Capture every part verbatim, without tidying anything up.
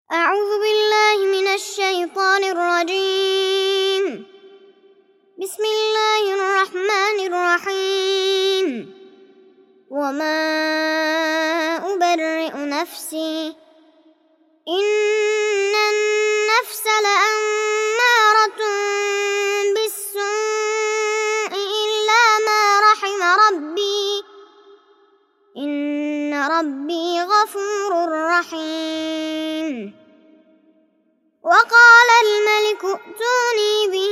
أعوذ بالله من الشيطان الرجيم. بسم الله الرحمن الرحيم. وما أبرئ نفسي إن النفس لأمارة بالسوء إلا ما رحم ربي إن ربي غفور رحيم. وقال الملك ائتوني به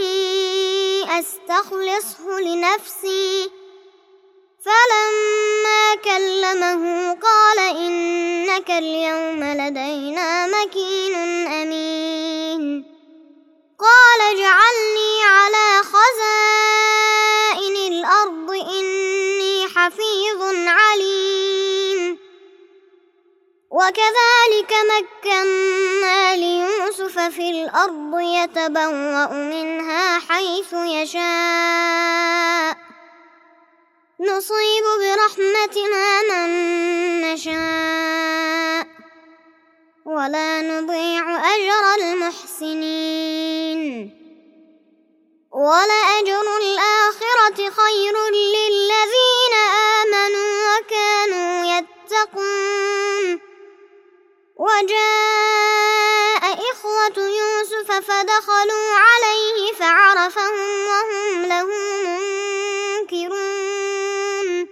أستخلصه لنفسي فلما كلمه قال إنك اليوم لدينا مكين أمين. قال اجعلني على خزائن الأرض إني حفيظ عليم. وكذلك مكنا ليوسف في الأرض يتبوأ منها حيث يشاء نصيب برحمتنا من نشاء ولا نضيع أجر المحسنين. ولأجر الآخرة خير للذين آمنوا وكانوا يتقون. وجاء إخوة يوسف فدخلوا عليه فعرفهم وهم له منكرون.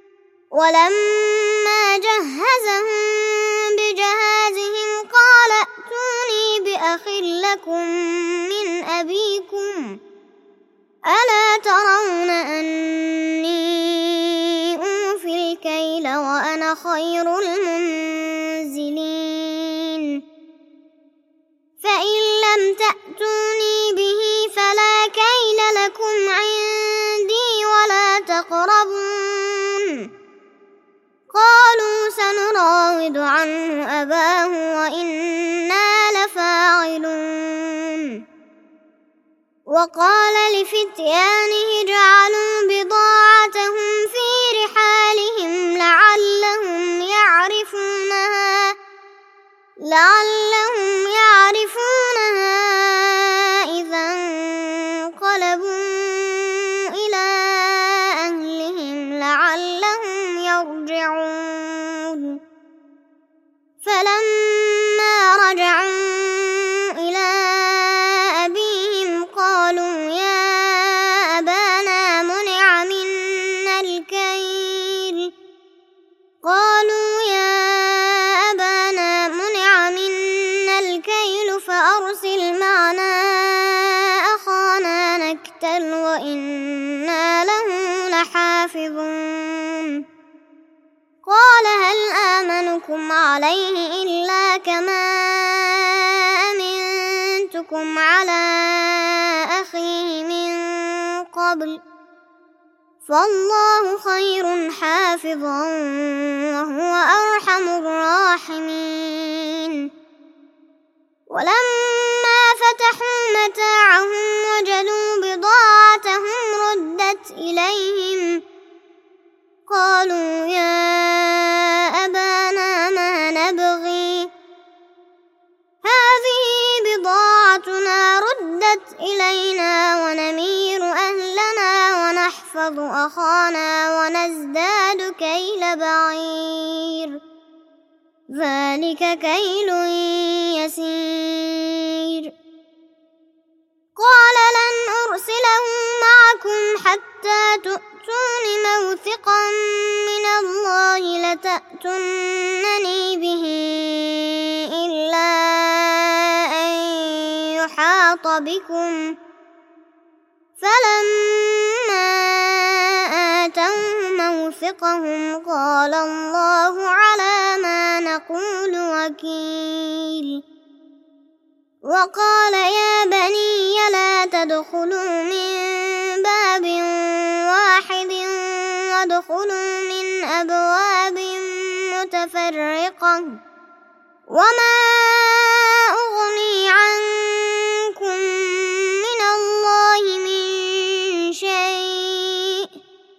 ولما جهزهم بجهازهم قال ائتوني بأخ لكم من أبيكم ألا ترون أني أوفي الكيل وأنا خير المنزلين. فإن لم تأتوني به فلا كيل لكم عندي ولا تقربون. قالوا سنراود عنه أباه وإنا لفاعلون. وقال لفتيانه اجعلوا بضاعتهم في رحالهم لعلهم يعرفونها لعلهم يعرفونها إذا انقلبوا إلى أهلهم لعلهم يرجعون. فلما رجعوا إلى أبيهم قالوا يا أبانا منع منا الكيل قالوا يا أبانا منع منا الكيل فأرسل معنا أخانا نكتل وإنا له لحافظون. قال هل آمنكم عليه إلا كما أمنتكم على أخيه من قبل فالله خير حافظا وهو أرحم الراحمين. ولما فتحوا متاعهم وجدوا بضاعتهم ردت إليهم قالوا يا أبانا ما نبغي هذه بضاعتنا ردت إلينا ونمير أهلنا ونحفظ أخانا ونزداد كيل بعير ذلك كيل يسير. قال لن أرسله معكم حتى تؤتون موثقا من الله لتأتونني به إلا أن يحاط بكم. فلما آتوه موثقهم قال الله على ما نقول وكيل. وقال يا بني لا تدخلوا من باب واحد وادخلوا من أبواب متفرقة وما أغني عنكم من الله من شيء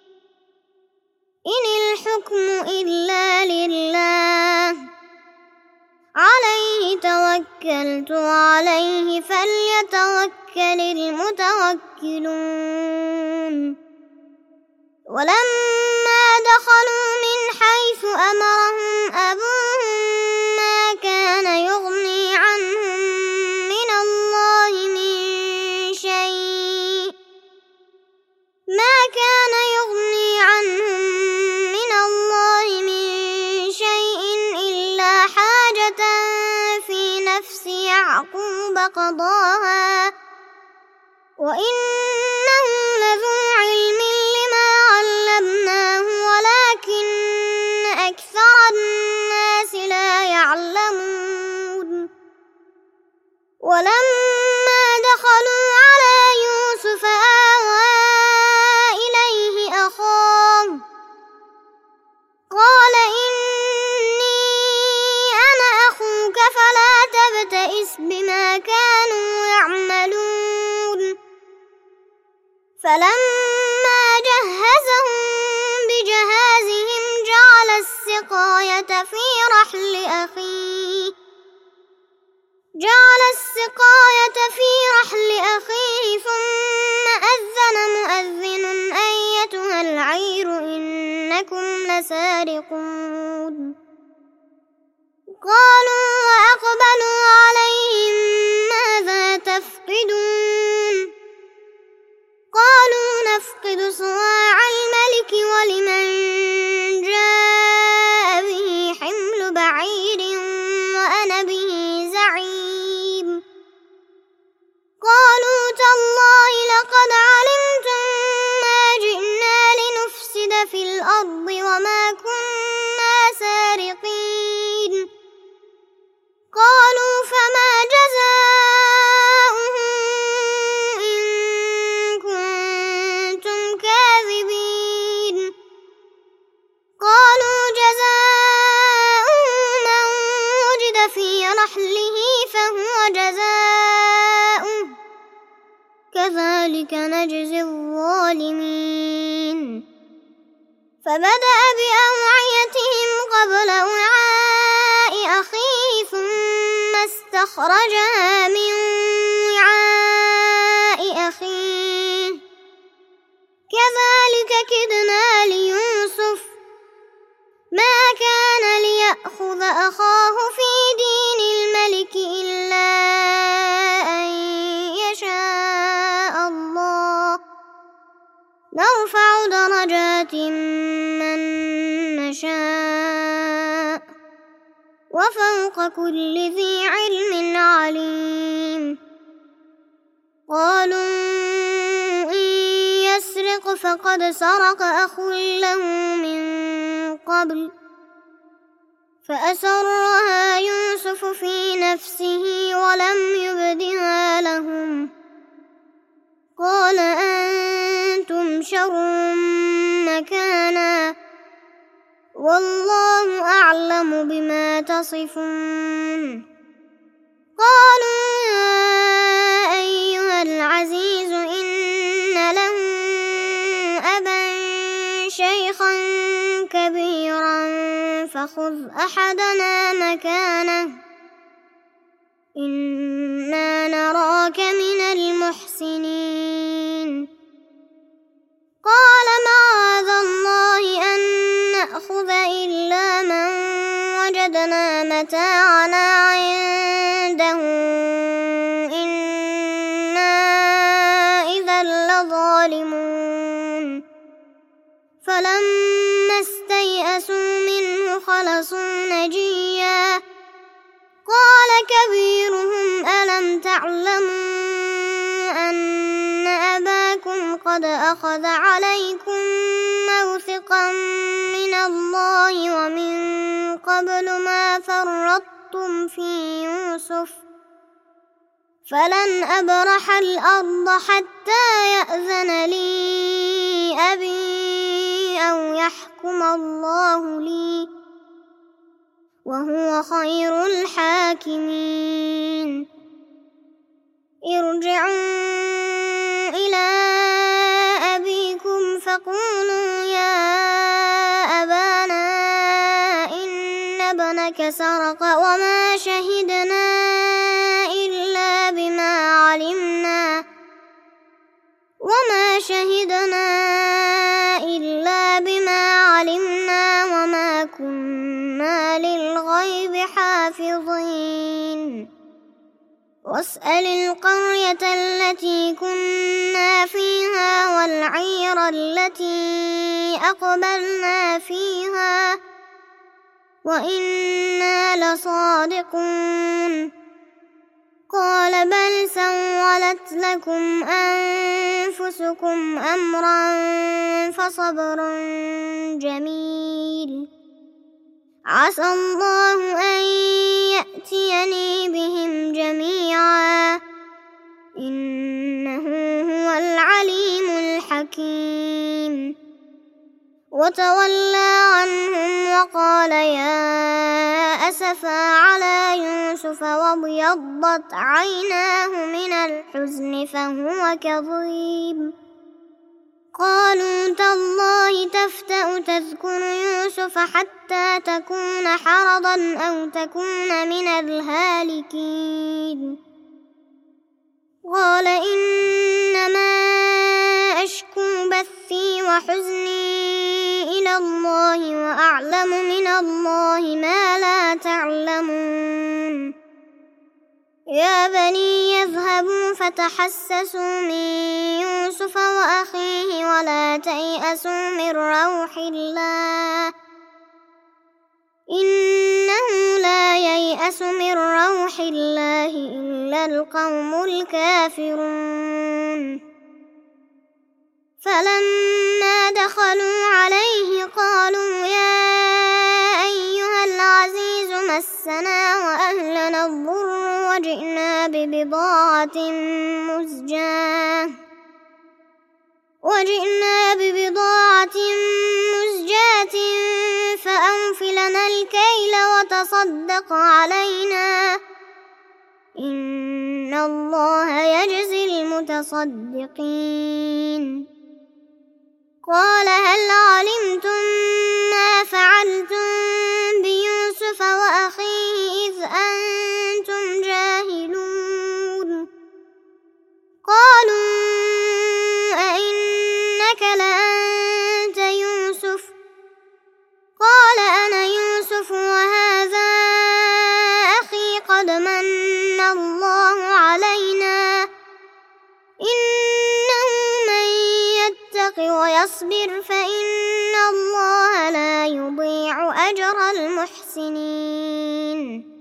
إن الحكم إلا لله عليه توكلت عليه فليتوكل المتوكلون ولما دخلوا من حيث أمرهم أبوهم ما كان يغني عنهم من الله من شيء ما كان يغني عنهم من الله من شيء إلا حاجة في نفس يعقوب قضاها وإنه لذو علم لما علمناه ولكن أكثر الناس لا يعلمون ولما دخلوا على يوسف آوى إليه أخاه قال إني أنا أخوك فلا تبتئس بما كانوا يعملون فلما جهزهم بجهازهم جعل السقاية في رحل أخيه جعل السقاية في رحل أخيه ثم أذن مؤذن أيتها العير إنكم لسارقون قالوا وأقبلوا عليهم ماذا تفقدون قالوا نفقد صواع الملك ولمن جاء به حمل بعير وأنا به زعيم قالوا تالله لقد علمتم ما جئنا لنفسد في الأرض وما كنا سارقين قالوا فما جزاؤه إن كنتم كاذبين قالوا جزاؤه من وجد في رحله فهو جزاؤه كذلك نجزي الظالمين فبدأ بأوعيتهم قبل وعاء أخيه ثم استخرجها من وعاء أخيه كذلك كدنا ليوسف ما كان ليأخذ أخاه في دين الملك إلا أن يشاء الله نرفع درجات من نشاء وفوق كل ذي علم عليم قالوا إن يسرق فقد سرق أخ له من قبل فأسرها يوسف في نفسه ولم يبدها لهم قال أنتم شر مكانا والله أعلم بما تصفون قالوا يا أيها العزيز إن له أبا شيخا كبيرا فخذ أحدنا مكانه إنا نراك من المحسنين قال معاذ الله أن نأخذ إلا من وجدنا متاعنا عنده إنا إذا لظالمون فلما استيئسوا منه خلصوا نجيا قال كبيرهم ألم تعلموا أن أباكم قد أخذ عليكم موثقا من الله ومن قبل ما فرطتم في يوسف فلن أبرح الأرض حتى يأذن لي أبي أو يحكم الله لي وهو خير الحاكمين ارجعوا إلى أبيكم فقولوا يا أبانا إن ابنك سرق وما شهدنا واسأل القرية التي كنا فيها والعير التي أقبلنا فيها وإنا لصادقون قال بل سولت لكم أنفسكم أمرا فصبر جميل عسى الله أن يأتيني بهم جميعا إنه هو العليم الحكيم وتولى عنهم وقال يا أسفا على يوسف وابيضت عيناه من الحزن فهو كظيم قالوا تالله تفتأ تذكر يوسف حتى تكون حرضا أو تكون من الهالكين قال إنما أشكو بثي وحزني إلى الله وأعلم من الله ما لا تعلمون يا بني يذهبوا فتحسسوا من يوسف وأخيه ولا تيأسوا من روح الله إنه لا ييأس من روح الله إلا القوم الكافرون فلما دخلوا عليه قالوا يا أيها العزيز مسنا وأهلنا الضر وجئنا ببضاعة مزجاة وجئنا ببضاعة مزجاة فأوف لنا الكيل وتصدق علينا إن الله يجزي المتصدقين قال هل علمتم ما فعلتم بيوسف وأخيه إذ أنتم جاهلون قالوا أئنك لأنت يوسف قال أنا يوسف وهذا أخي قد من الله علينا إنه من يتق ويصبر فإن الله لا يضيع أجر المحسنين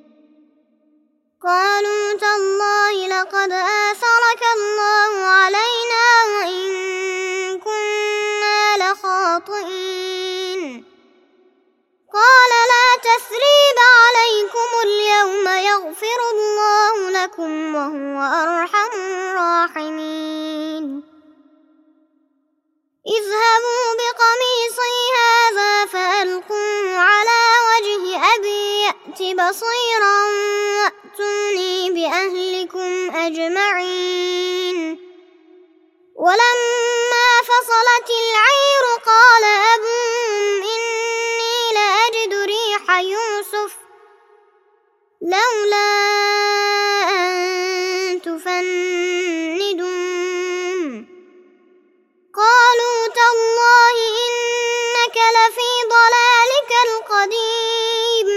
قالوا تالله لقد آثرك الله علينا وإن كنا لخاطئين قال لا تثريب عليكم اليوم يغفر الله لكم وهو أرحم الراحمين اذهبوا بقميصي هذا فألقوه على وجه أبي يأت بصيرا وأتوني بأهلكم أجمعين ولما فصلت العير قال أبوهم إني لأجد ريح يوسف لولا أن تفندون قالوا تالله إنك لفي ضلالك القديم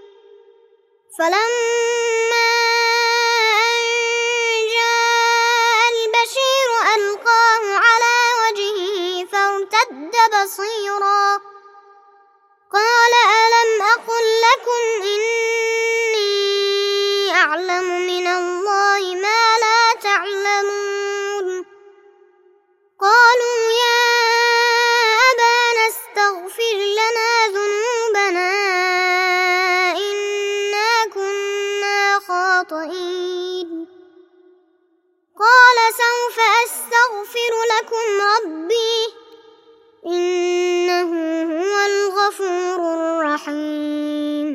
فلما أن جاء البشير ألقاه على وجهه فارتد بصيرا قال ألم أقل لكم إني أعلم من الله ما لا تعلمون قالوا يا أبانا استغفر لنا ذنوبنا إنا كنا خاطئين قال سوف أستغفر لكم ربي إنه هو الغفور الرحيم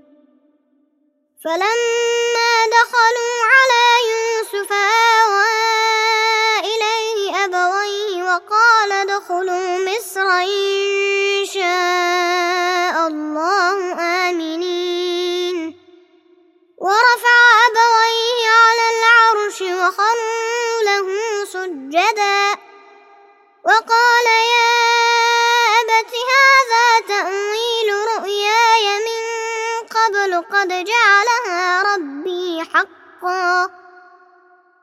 فلما دخلوا على يوسف آوى إليه أبويه وقال ادخلوا مصر إن شاء الله آمنين ورفع أبويه على العرش وخروا له سجدا وقال يا أبت هذا تأويل رؤياي من قبل قد جعلها ربي حقا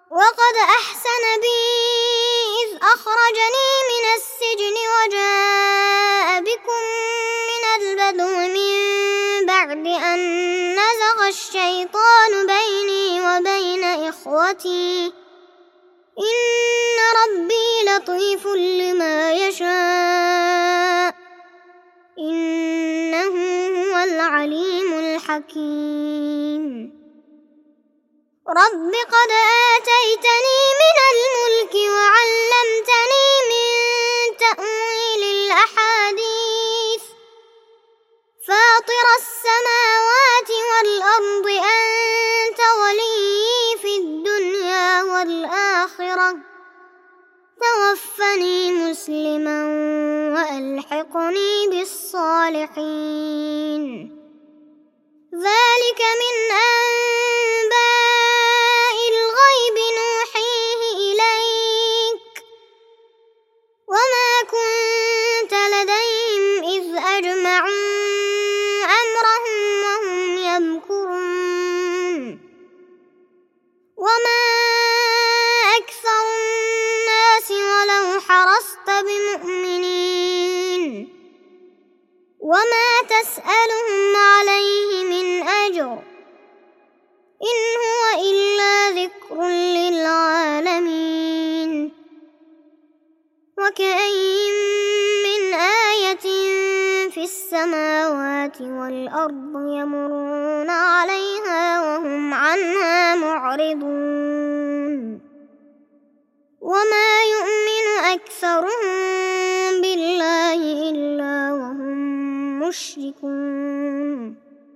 وقد أحسن بي إذ أخرجني من السجن وجاء بكم من البدو من بعد أن نزغ الشيطان بيني وبين إخوتي إن ربي لطيف لما يشاء إنه هو العليم الحكيم رب قد آتيتني من الملك وعلمتني من تأويل الأحاديث فاطر السماوات والأرض أنت ولي في الدنيا والآخرة توفني مسلما وألحقني بالصالحين ذلك من أنباء الغيب نوحيه إليك وما كنت لديهم إذ أجمعوا أمرهم وهم يمكرون وما أكثر الناس ولو حرصت بمؤمنين وما تسألهم عليه من أجر إن هو إلا ذكر للعالمين وكأين من آية في السماوات والأرض يمرون عليها وهم عنها معرضون وما يؤمن أكثرهم بالله إلا وهم مشركون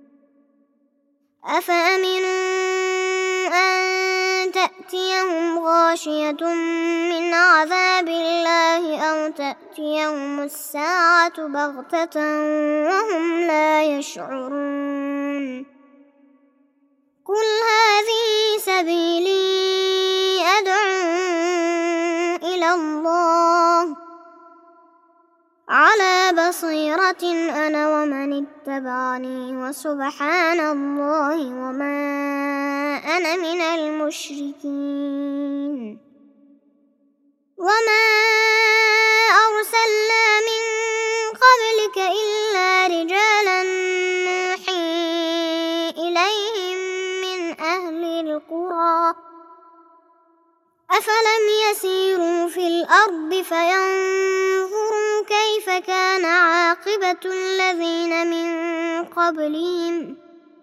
أفأمنوا أن تأتيهم غاشية من عذاب الله أو تأتيهم الساعة بغتة وهم لا يشعرون قل هذه سبيلي أدعو إلى الله على بصيرة أنا ومن اتبعني وسبحان الله وما أنا من المشركين وما أرسلنا من قبلك إلا رجالا نوحي إليهم من أهل القرى أفلم يسيروا في الأرض فينظروا كيف كان عاقبة الذين من قبلهم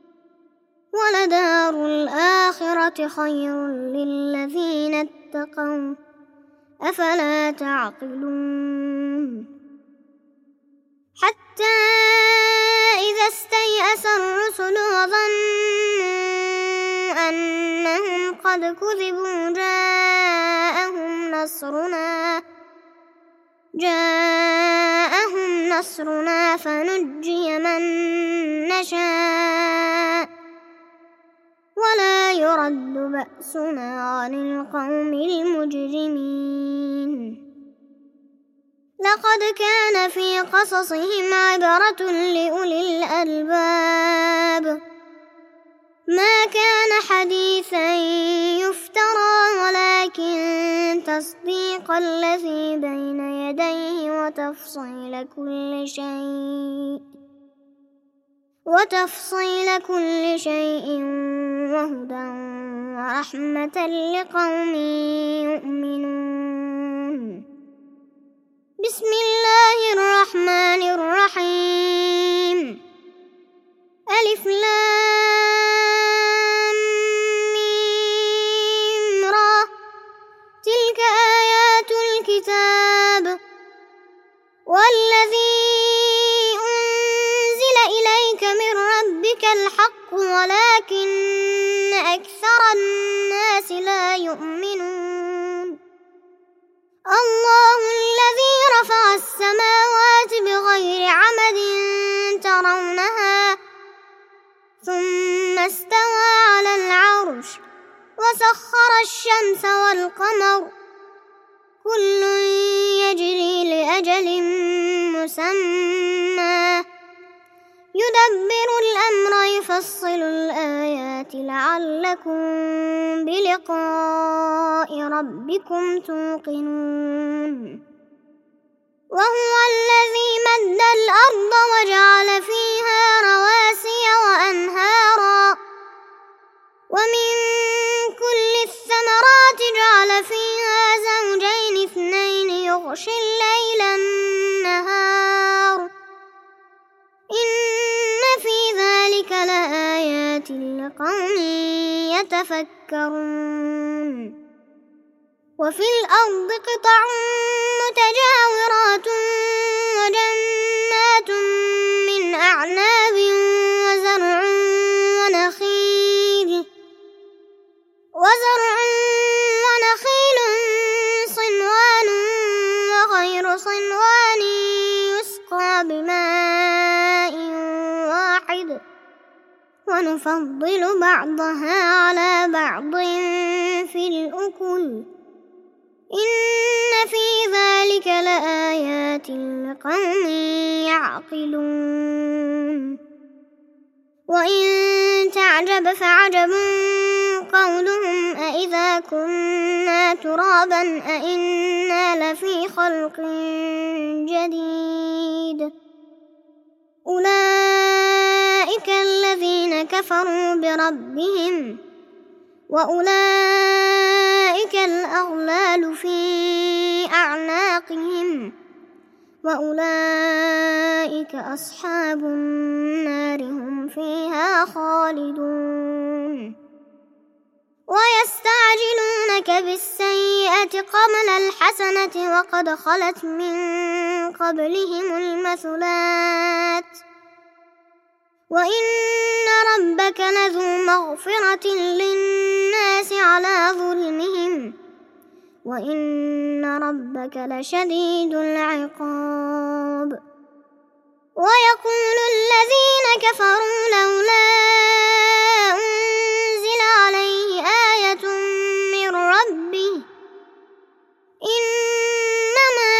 ولدار الآخرة خير للذين اتقوا أفلا تعقلون حتى إذا استيأس الرسل وظنوا أنهم قد كذبوا جاءهم نصرنا جاءهم نصرنا فنجي من نشاء ولا يرد بأسنا عن القوم المجرمين لقد كان في قصصهم عبرة لأولي الألباب ما كان حديثا يفترى ولكن تصديق الذي بين يديه وتفصيل كل شيء وتفصيل كل شيء وهدى ورحمة لقوم يؤمنون بسم الله الرحمن الرحيم ألف لام ميم را تلك آيات الكتاب والذي أنزل إليك من ربك الحق ولكن أكثر الناس لا يؤمنون الله الذي رفع السماوات بغير عمد ترونها ثم استوى على العرش وسخر الشمس والقمر كل يجري لأجل مسمى يدبر الأمر يفصل الآيات لعلكم بلقاء ربكم توقنون وهو الذي مد الأرض وجعل فيها رواسي وأنهارا ومن كل الثمرات جعل فيها زوجين اثنين يغشي الليل النهار إن في ذلك لآيات لقوم يتفكرون وفي الأرض قطع متجاورات وجنات من أعناب وزرع ونخيل وزرع ونخيل صنوان وغير صنوان يسقى بماء واحد ونفضل بعضها على بعض في الأكل إن في ذلك لآيات لقوم يعقلون وإن تعجب فعجب قولهم أإذا كنا ترابا أإنا لفي خلق جديد أولئك الذين كفروا بربهم وأولئك الأغلال في أعناقهم وأولئك أصحاب النار هم فيها خالدون ويستعجلونك بالسيئة قبل الحسنة وقد خلت من قبلهم المثلات وإن ربك لذو مغفرة للناس على ظلمهم وإن ربك لشديد العقاب ويقول الذين كفروا لولا أنزل عليه آية من ربه إنما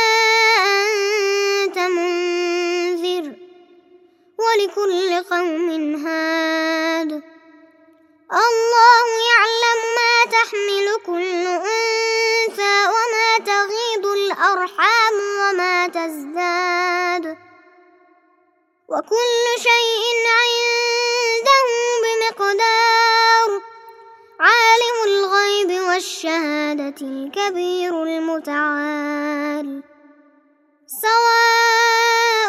أنت منذر ولكل قوم هاد الله يعلم ما تحمل كل أنثى وما تغيض الأرحام وما تزداد وكل شيء عنده بمقدار عالم الغيب والشهادة الكبير المتعال سواء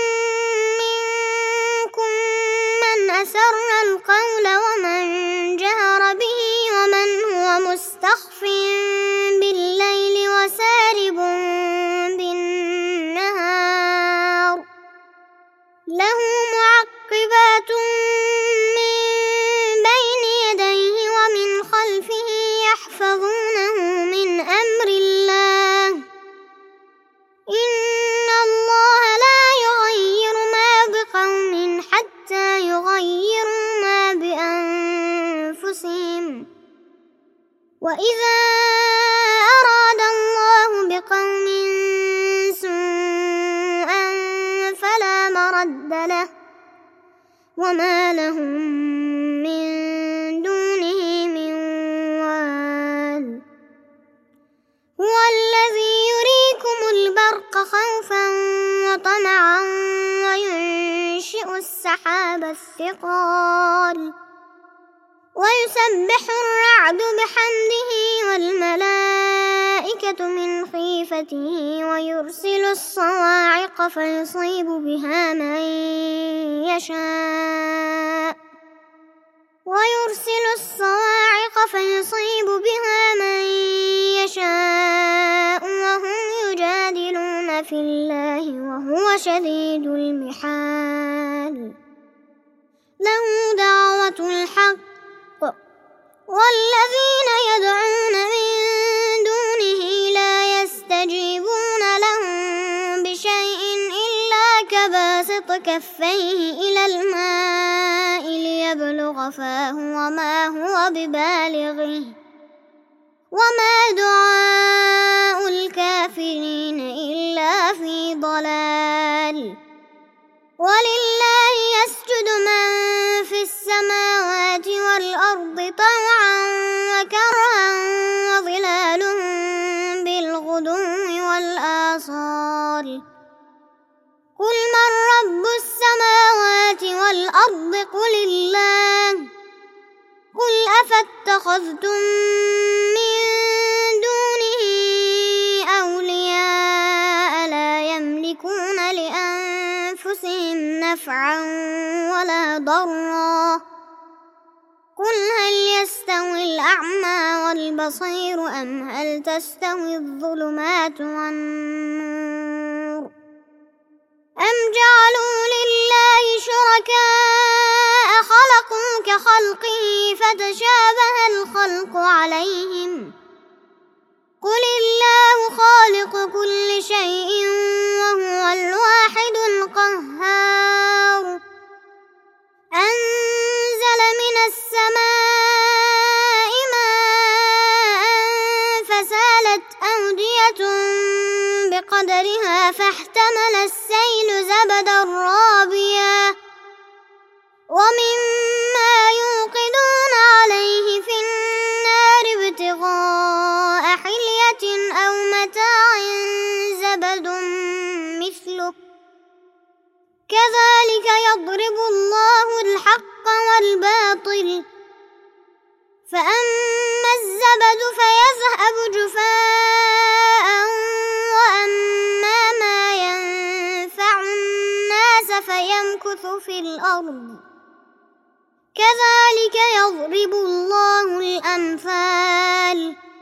منكم من أسر القول ومن جهر به ومن هو مستخف بالليل وسارب بالنهار له معقبات من بين يديه ومن خلفه يحفظونه من أمر الله إن الله لا يغير ما بقوم حتى يغيروا ما بأنفسهم وإذا أراد الله بقوم سوءا فلا مرد له وما لهم من دونه من وال هو الذي يريكم البرق خوفا وطمعا وينشئ السحاب الثقال ويسبح الرعد بحمده والملائكة من خيفته ويرسل الصواعق فيصيب بها من يشاء ويرسل الصواعق فيصيب بها من يشاء وهم يجادلون في الله وهو شديد المحال له دعوة الحق والذين يدعون من دونه لا يستجيبون لهم بشيء إلا كباسط كفيه إلى الماء ليبلغ فاه وما هو ببالغه وما دعاء الكافرين إلا في ضلال ولله والأرض طوعا وكرها وظلالهم بالغدو والآصال قل من رب السماوات والأرض قل الله قل أفاتخذتم من دونه أولياء لا يملكون لأنفسهم نفعا ولا ضرا قل هل يستوي الأعمى والبصير أم هل تستوي الظلمات والنور أم جعلوا لله شركاء خلقوا كخلقه فتشابه الخلق عليهم قل الله خالق كل شيء وهو الواحد القهار أنزل من السماء ماء فسالت أودية بقدرها فاحتمل السيل زبدا رابيا ومما يوقدون عليه في النار ابتغاء حلية أو متاع زبد مثله كذلك يضرب الله الحق والباطل فأما الزبد فيذهب جفاء وأما ما ينفع الناس فيمكث في الأرض كذلك يضرب الله الأمثال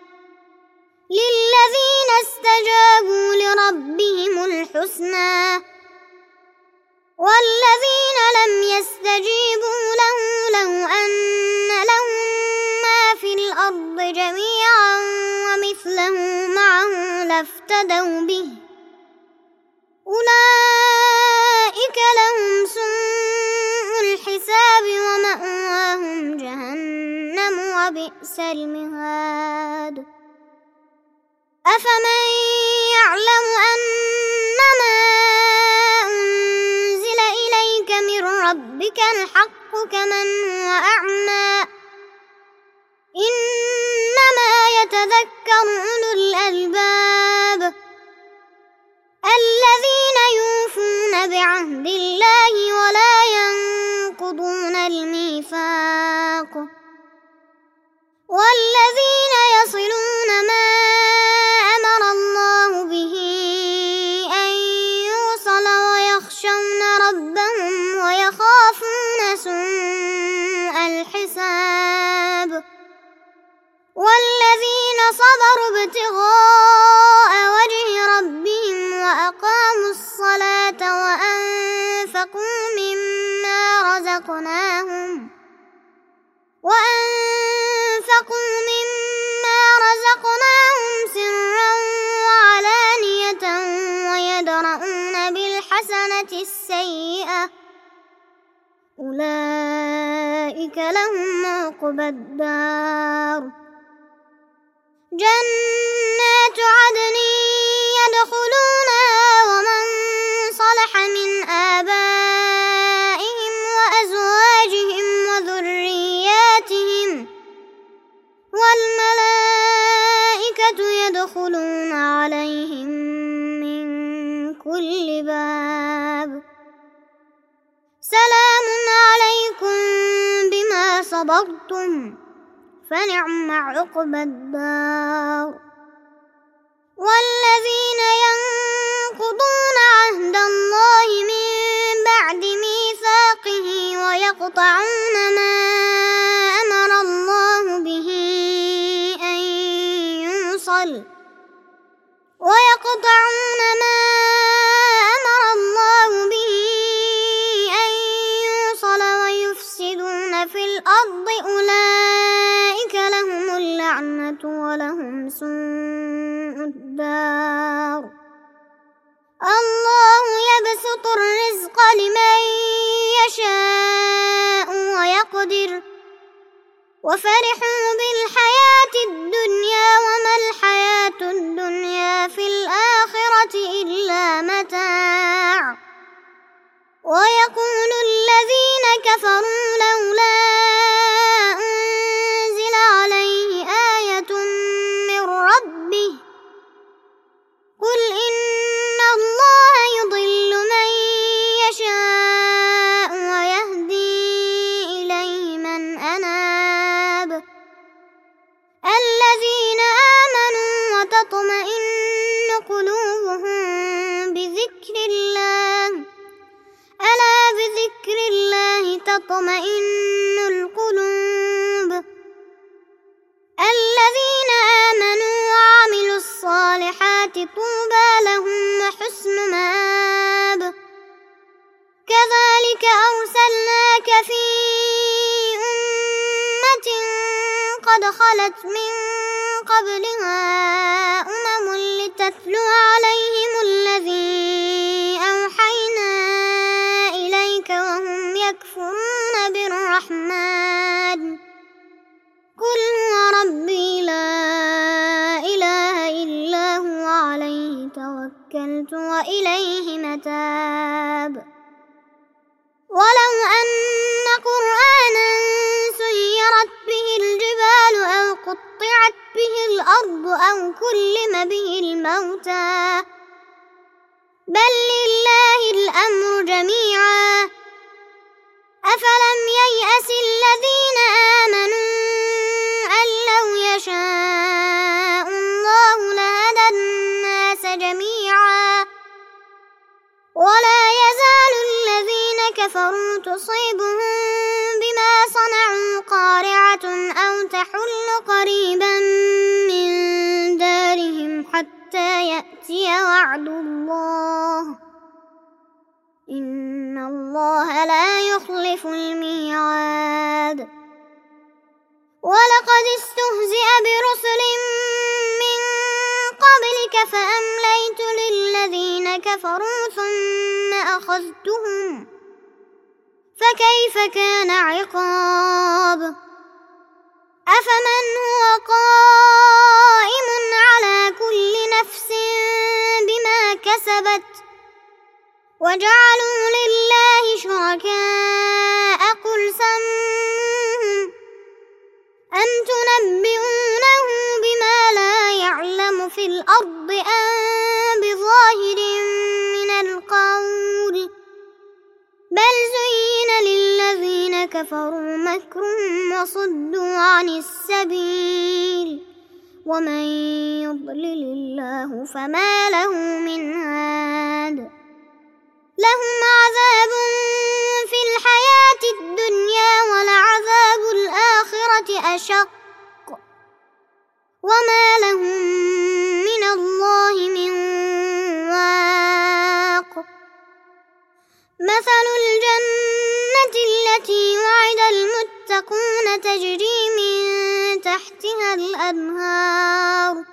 للذين استجابوا لربهم الحسنى والذين لم يستجيبوا له لو أن لهم ما في الأرض جميعا ومثله معه لافتدوا به أولئك لهم سوء الحساب ومأواهم جهنم وبئس المهاد أفمن يعلم أنما أنزل إليك من ربك الحق كمن هو أعمى إنما يتذكر أولو الألباب الذين يوفون بعهد الله ولا ينقضون الميثاق والذين يصلون ما أمر الله به أن يوصل ويخشون ربهم ويخافون سوء الحساب والذين صبروا ابتغاء وجه ربهم وأقاموا الصلاة وأنفقوا مما رزقناهم وأنفقوا مما رزقناهم سرا وعلانية ويدرؤون بالحسنة السيئة أولئك لهم عقبى الدار جنات عدن يدخلونها ومن صلح من آبائهم وأزواجهم وذرياتهم والملائكة يدخلون عليهم من كل باب سلام عليكم بما صبرتم فنعم عقبى الدار والذين ينقضون عهد الله من بعد ميثاقه ويقطعون ما أمر الله به أن يوصل ويقطعون ما أمر الله به أن يوصل ويفسدون في الأرض أولئك لهم اللعنة ولهم سوء الدار الله يبسط الرزق لمن يشاء ويقدر وفرحوا بالحياة الدنيا وما الحياة الدنيا في الآخرة إلا متاع ويقول الذين كفروا لولا وتطمئن القلوب. الذين آمنوا وعملوا الصالحات طوبى لهم وحسن مآب. كذلك أرسلناك في أمة قد خلت من قبلها أمم لتتلو عليهم الذي أوحينا إليك وهم يكفرون بالرحمن. قل هو ربي لا إله إلا هو عليه توكلت وإليه متاب. ولو أن قرآنا سيرت به الجبال أو قطعت به الأرض أو كلم به الموتى بل لله الأمر جميعا. أفلم ييأس الذين آمنوا أن لو يشاء الله لهدى الناس جميعا. ولا يزال الذين كفروا تصيبهم بما صنعوا قارعة أو تحل قريبا من دارهم حتى يأتي وعد الله إن الله لا يخلف الميعاد. ولقد استهزئ برسل من قبلك فأمليت للذين كفروا ثم أخذتهم فكيف كان عقاب. أفمن هو قائم على كل نفس بما كسبت وجعلوا لله شركاء قل سموهم أم تنبئونه بما لا يعلم في الأرض أم بظاهر من القول بل زين للذين كفروا مكرهم وصدوا عن السبيل ومن يضلل الله فما له من هاد. لهم عذاب في الحياة الدنيا ولعذاب الآخرة أشق وما لهم من الله من واق. مثل الجنة التي وعد المتقون تجري من تحتها الأنهار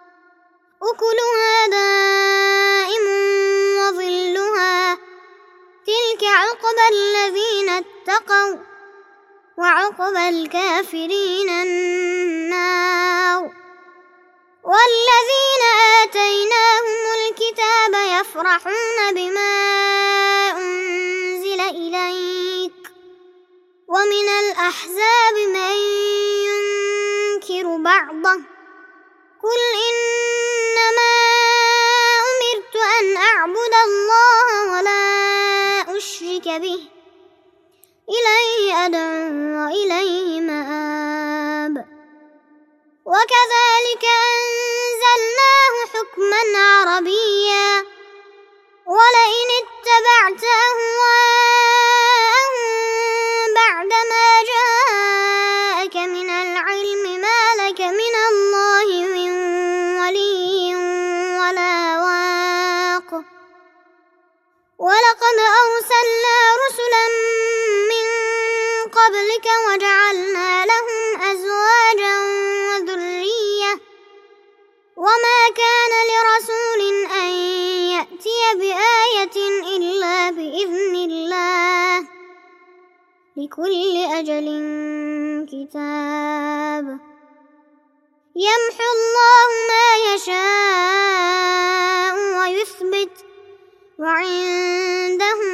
أكلها دائم وظلها تلك عقبى الذين اتقوا وعقبى الكافرين النار. والذين آتيناهم الكتاب يفرحون بما أنزل إليك ومن الأحزاب من ينكر بعضه قل إنما أمرت أن أعبد الله ولا أشرك به إليه أدعو وإليه مآب. وكذلك أنزلناه حكما عربيا ولئن اتبعت أهواءهم بعدما جاءك من العلم ما لك من الله من ولي ولا واق. ولقد أرسلنا رسلا من قبلك وجعلنا لهم أزواجا وذرية وما كان لرسول أن يأتي بآية إلا بإذن الله لكل أجل كتاب. يمحو الله ما يشاء ويثبت وعنده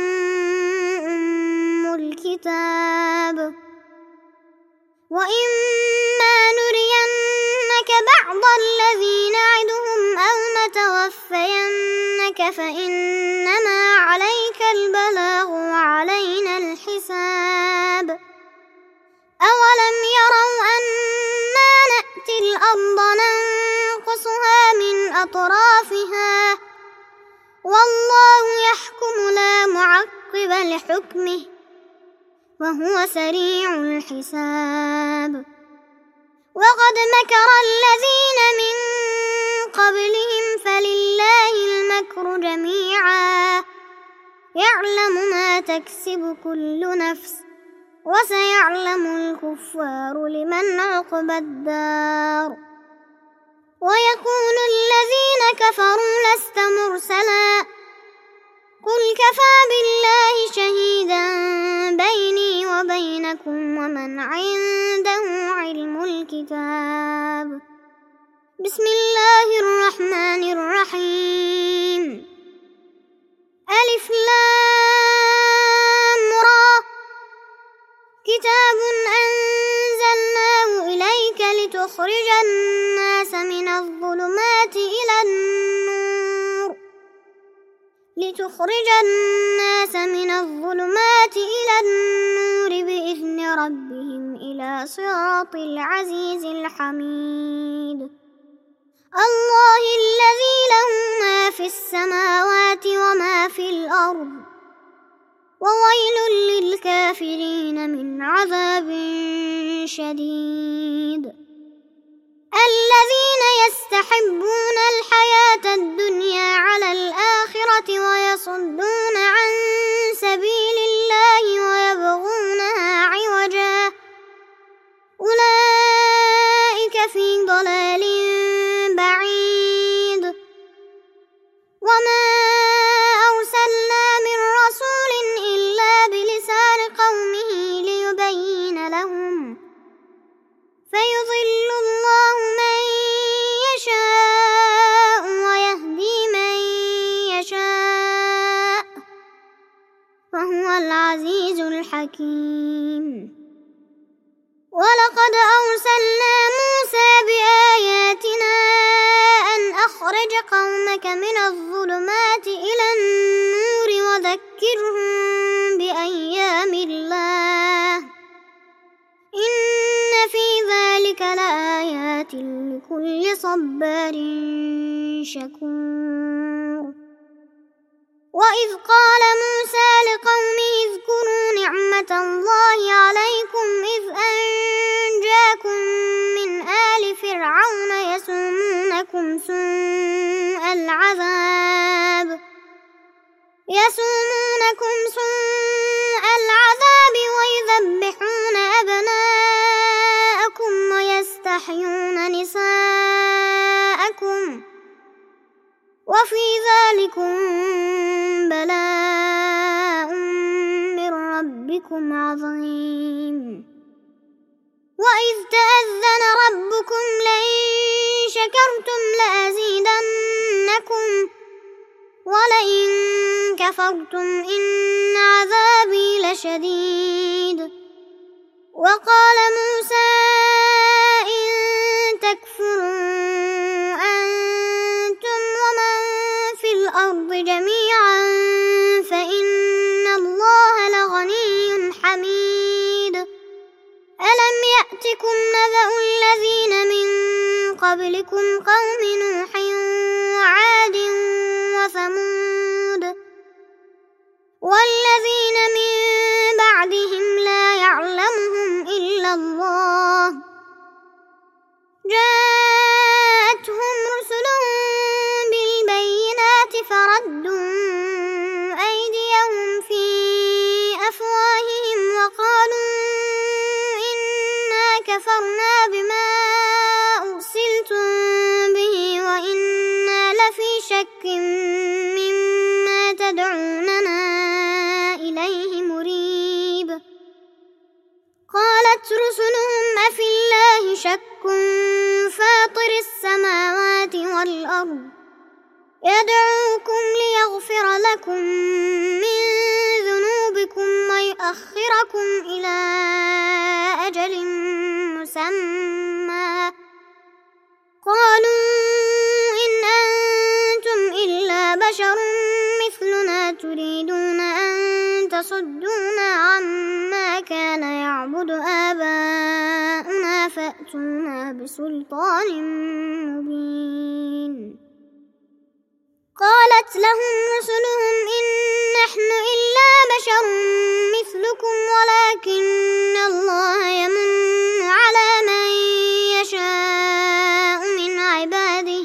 أم الكتاب. وإما نرينك بعض الذي نعدهم أو نتوفينك فإنما عليك البلاغ وعلينا الحساب. أولم يروا أنا نأتي الأرض ننقصها من أطرافها والله يحكم لا معقب لحكمه وهو سريع الحساب. وقد مكر الذين من قبلهم فلله المكر جميعا يعلم ما تكسب كل نفس وسيعلم الكفار لمن عقبى الدار. ويقول الذين كفروا لست مرسلا قل كفى بالله شهيدا بيني وبينكم ومن عنده علم الكتاب. بسم الله الرحمن الرحيم. ألف لام را كتاب أنزلناه إليك لتخرج الناس من الظلمات إلى النور لتخرج الناس من الظلمات إلى النور بإذن ربهم إلى صراط العزيز الحميد. الله الذي له ما في السماوات وما في الأرض وويل للكافرين من عذاب شديد. الذين يستحبون الحياة الدنيا على الآخرة ويصدون عن سبيل الله ويبغونها عوجا أولئك في ضلال بعيد. وما أرسلنا من رسول إلا بلسان قومه ليبين لهم فيضل الله من يشاء ويهدي من يشاء وهو العزيز الحكيم. ولقد أرسلنا موسى بآياتنا أن أخرج قومك من الظلمات إلى النور وذكرهم بأيام الله إن في ذلك لآيات لكل صبار شكور. وإذ قال موسى لقومه اذكروا نعمة الله عليكم إذ أنجاكم من آل فرعون يسومونكم سوء العذاب يسومونكم سوء العذاب ويذبحون أبناءكم ويستحيون نساءكم وفي ذلكم بلاء من ربكم عظيم. وإذ تأذن ربكم لئن شكرتم لأزيدنكم ولئن كفرتم إن عذابي لشديد. وقال موسى إن تكفروا أنتم ومن في الأرض جميعا فإن الله لغني حميد. ألم يأتكم نبأ الذين من قبلكم قوم نوح وعاد وثمود والذين من بعدهم لا يعلمهم إلا الله جاءتهم رسلهم بالبينات فردوا أيديهم في أفواههم وقالوا إنا كفرنا بما أرسلتم به وإنا لفي شك مما تدعوننا إليه مريب. قالت رسلهم أفي الله شك فاطر السماوات والأرض يدعوكم ليغفر لكم من ذنوبكم ويؤخركم إلى أجل مسمى قالوا إن أنتم إلا بشر مثلنا تريدون أن تصدونا عما كان يعبد آباؤنا فأتونا بسلطان مبين. قالت لهم رسلهم إن نحن إلا بشر مثلكم ولكن الله يمن على من يشاء من عباده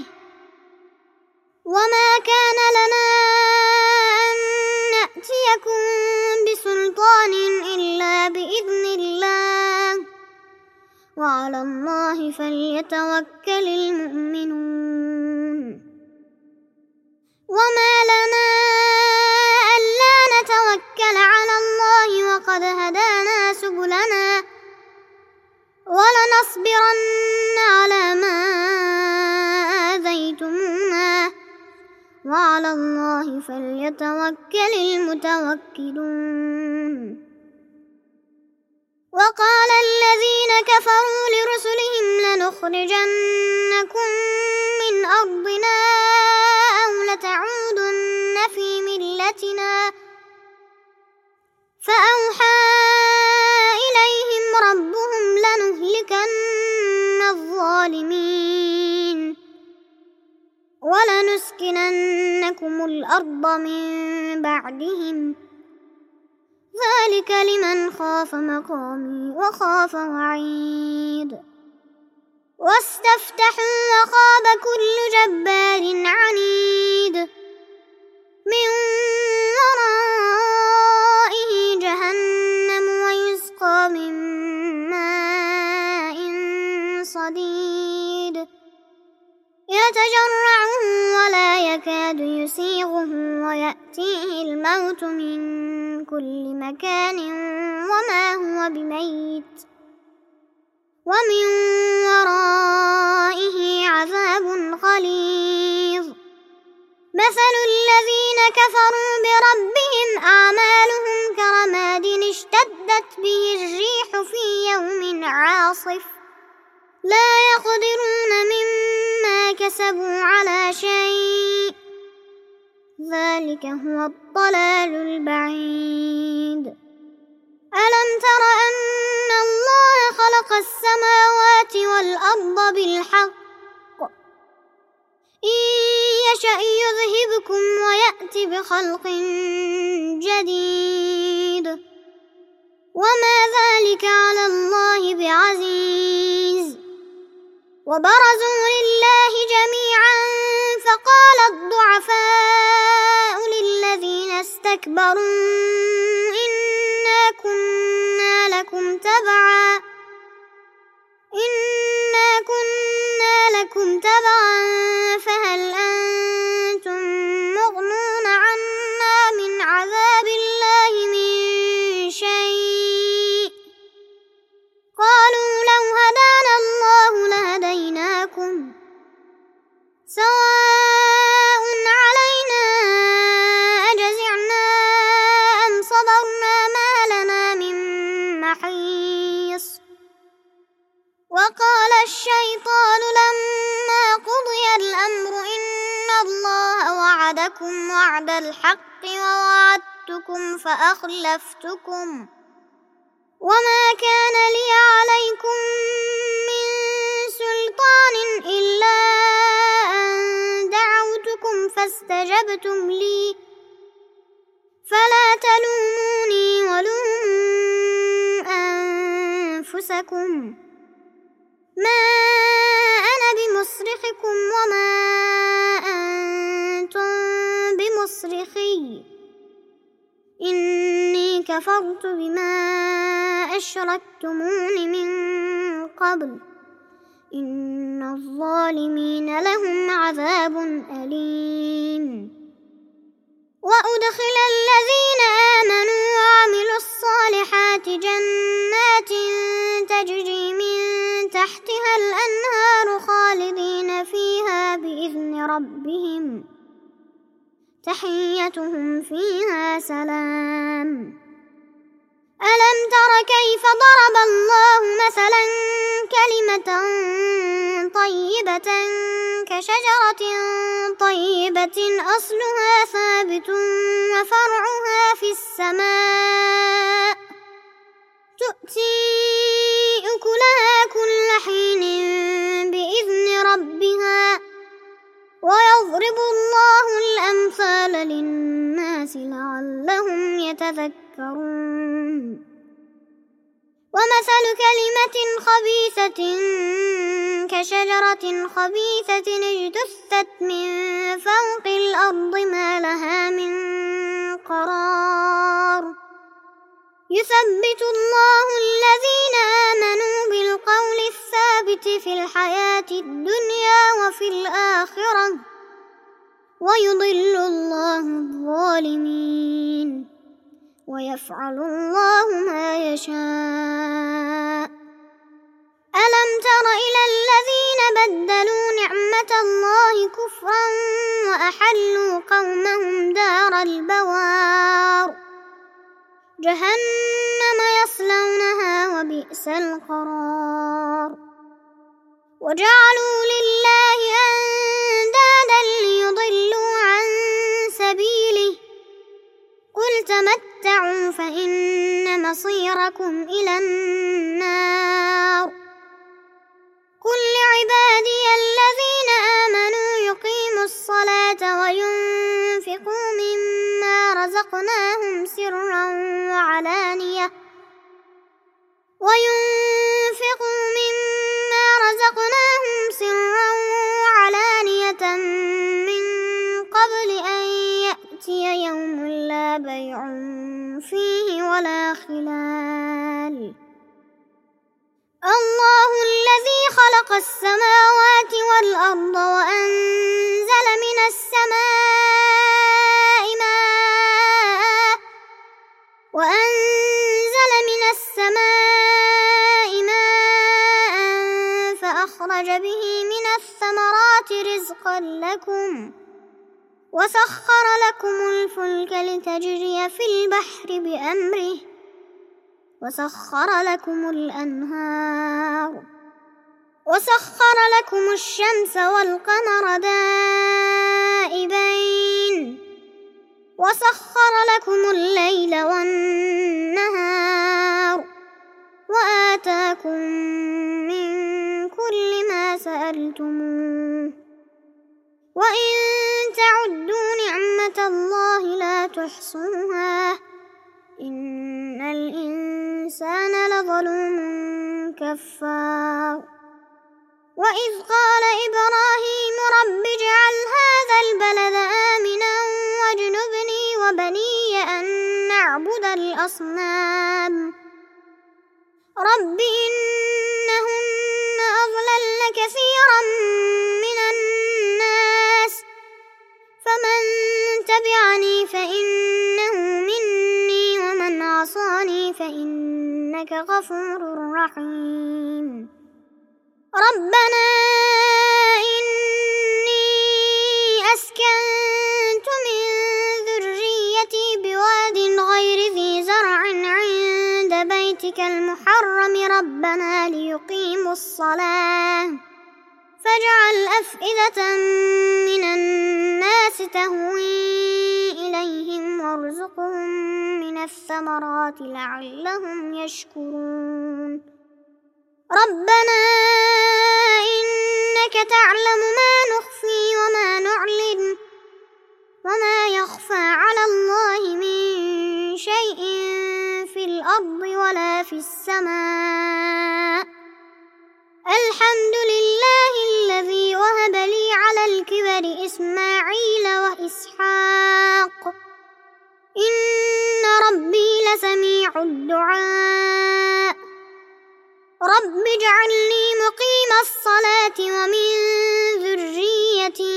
وما كان لنا أن نأتيكم بسلطان إلا بإذن الله وعلى الله فليتوكل المؤمنون وما لنا ألا نتوكل على الله وقد هدانا سبلنا ولنصبرن على ما آذيتمونا وعلى الله فليتوكل المتوكلون وقال الذين كفروا لرسلهم لنخرجنكم من أرضنا أو لتعودن في ملتنا فأوحى إليهم ربهم لنهلكن الظالمين ولنسكننكم الأرض من بعدهم ذلك لمن خاف مقامي وخاف وعيد واستفتحوا وخاب كل جبار عنيد من ورائه جهنم ويسقى من ماء صديد يتجرعه ولا يكاد يسيغه ويأتيه الموت من كل مكان وما هو بميت ومن ورائه عذاب غليظ مثل الذين كفروا بربهم أعمالهم كرماد اشتدت به الريح في يوم عاصف لا يقدرون مما كسبوا على شيء ذلك هو الضلال البعيد ألم تر أن الله خلق السماوات والأرض بالحق إن يشأ يذهبكم ويأتي بخلق جديد وما ذلك على الله بعزيز وبرزوا لله جميعا فقال الضعفاء للذين استكبروا إنا كنا لكم تبعا إنا كنا لكم تبعا فهل أنتم مغنون عنا من عذاب الله من شيء قالوا لو هدانا الله لهديناكم سواء علينا أجزعنا أم صبرنا ما لنا من محيص وقال الشيطان لما قضي الأمر إن الله وعدكم وعد الحق ووعدتكم فأخلفتكم وما كان لي عليكم من سلطان إلا أن دعوتكم فاستجبتم لي فلا تلوموني ولوموا أنفسكم ما أنا بمصرخكم وما أنتم بمصرخي إني كفرت بما أشركتمون من قبل إن الظالمين لهم عذاب أليم وأدخل الذين آمنوا وعملوا الصالحات جنات تجري من تحتها الأنهار خالدين فيها بإذن ربهم تحيتهم فيها سلام ألم تر كيف ضرب الله مثلا كلمة طيبة كشجرة طيبة أصلها ثابت وفرعها في السماء تؤتي أكلها كل حين بإذن ربها ويضرب الله الأمثال الناس لعلهم يتذكرون ومثل كلمة خبيثة كشجرة خبيثة اجتثت من فوق الأرض ما لها من قرار يثبت الله الذين آمنوا بالقول الثابت في الحياة الدنيا وفي الآخرة ويضل الله الظالمين ويفعل الله ما يشاء ألم تر إلى الذين بدلوا نعمة الله كفرا وأحلوا قومهم دار البوار جهنم يصلونها وبئس القرار وجعلوا لله أندادا ليضلوا عن سبيله قل تمتعوا فإن مصيركم إلى النار قل لعبادي الذين آمنوا يقيموا الصلاة وينفقوا مما رزقناهم سرا وعلانية وينفقوا مما رزقناهم سرا وعلانية من قبل أن يأتي يوم لا بيع فيه ولا خلال الله الذي خلق السماوات والأرض وأنزل من السماء ماء وأنزل من السماء ماء فأخرج به من الثمرات رزقا لكم وسخر لكم الفلك لتجري في البحر بأمره وسخر لكم الأنهار وسخر لكم الشمس والقمر دائبين وسخر لكم الليل والنهار وآتاكم من كل ما سألتموه وإن تعدوا نعمة الله لا تحصوها إن الإنسان لظلوم كفار وإذ قال إبراهيم رب اجعل هذا البلد آمنا واجنبني وبني أن نعبد الأصنام رب إنهن أضللن كثيرا من الناس فمن تبعني فإنه مني ومن عصاني فإنك غفور رحيم ربنا إني أسكنت من ذريتي بواد غير ذي زرع عند بيتك المحرم ربنا ليقيموا الصلاة فاجعل أفئدة من الناس تهوي إليهم وارزقهم من الثمرات لعلهم يشكرون ربنا إنك تعلم ما نخفي وما نعلن وما يخفى على الله من شيء في الأرض ولا في السماء الحمد لله الذي وهب لي على الكبر إسماعيل وإسحاق إن ربي لسميع الدعاء رب اجعلني مقيم الصلاة ومن ذريتي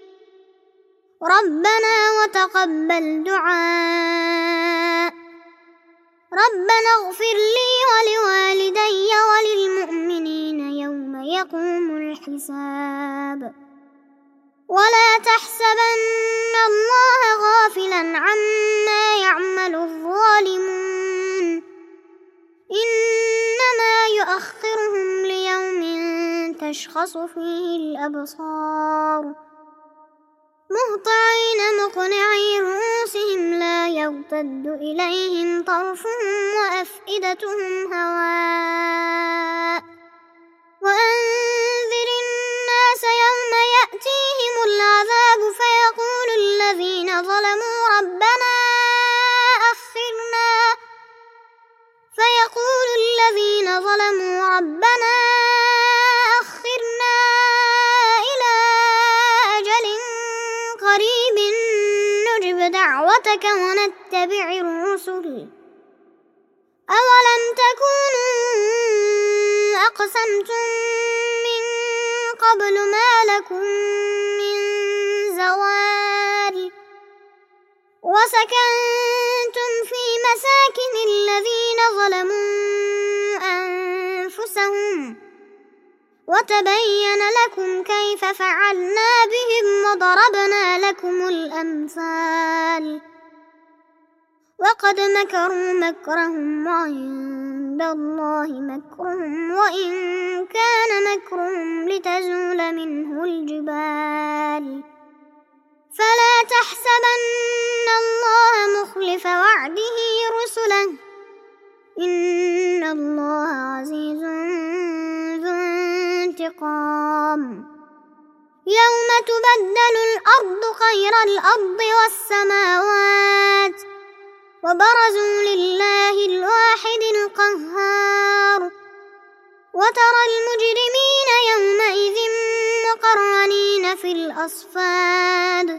ربنا وتقبل دعاء ربنا اغفر لي ولوالدي وللمؤمنين يوم يقوم الحساب ولا تحسبن الله غافلا عما يعمل الظالمون إنما يؤخرهم ليوم تشخص فيه الأبصار مهطعين مقنعي رؤوسهم لا يرتد إليهم طرفهم وأفئدتهم هواء وأنذر الناس يوم يأتيهم العذاب فيقول الذين ظلموا ربنا ذلك ونتبع الرسل أولم تكونوا أقسمتم من قبل ما لكم من زوال وسكنتم في مساكن الذين ظلموا أنفسهم وتبين لكم كيف فعلنا بهم وضربنا لكم الأمثال وقد مكروا مكرهم وعند الله مكرهم وإن كان مكرهم لتزول منه الجبال فلا تحسبن الله مخلف وعده رسله إن الله عزيز ذو انتقام يوم تبدل الأرض غير الأرض والسماوات وبرزوا لله الواحد القهار وترى المجرمين يومئذ مقرنين في الأصفاد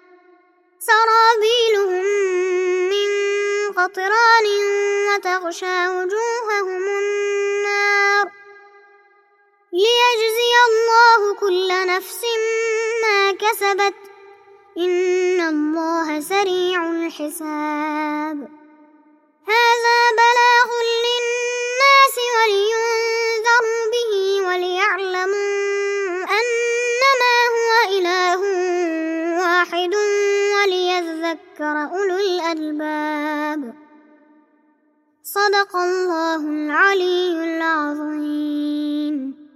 سرابيلهم من قطران وتغشى وجوههم النار ليجزي الله كل نفس ما كسبت إن الله سريع الحساب هذا بلاغ للناس ولينذروا به وليعلموا أنما هو إله واحد وليذكر أولو الألباب صدق الله العلي العظيم.